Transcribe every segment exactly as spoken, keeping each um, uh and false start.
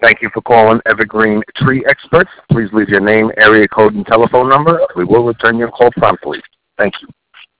Thank you for calling Evergreen Tree Experts. Please leave your name, area code, and telephone number. We will return your call promptly. Thank you.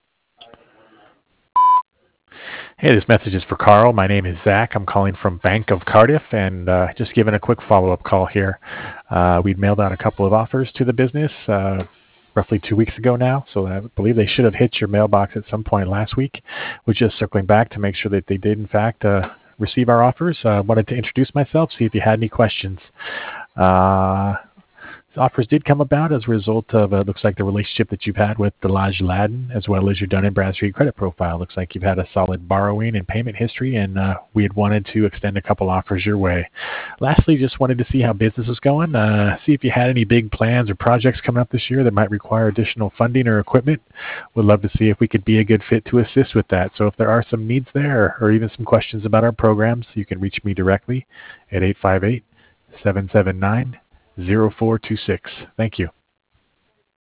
Hey, this message is for Carl. My name is Zach. I'm calling from Bank of Cardiff, and uh, just giving a quick follow-up call here. Uh, we'd mailed out a couple of offers to the business uh, roughly two weeks ago now, so I believe they should have hit your mailbox at some point last week. We're just circling back to make sure that they did, in fact, uh, receive our offers. I uh, wanted to introduce myself, see if you had any questions. Uh, offers did come about as a result of, uh, looks like, the relationship that you've had with Delage Ladden, as well as your Dun and Bradstreet credit profile. Looks like you've had a solid borrowing and payment history, and uh, we had wanted to extend a couple offers your way. Lastly, just wanted to see how business is going, uh, see if you had any big plans or projects coming up this year that might require additional funding or equipment. Would love to see if we could be a good fit to assist with that. So if there are some needs there, or even some questions about our programs, you can reach me directly at eight five eight, seven seven nine, zero four two six. Thank you.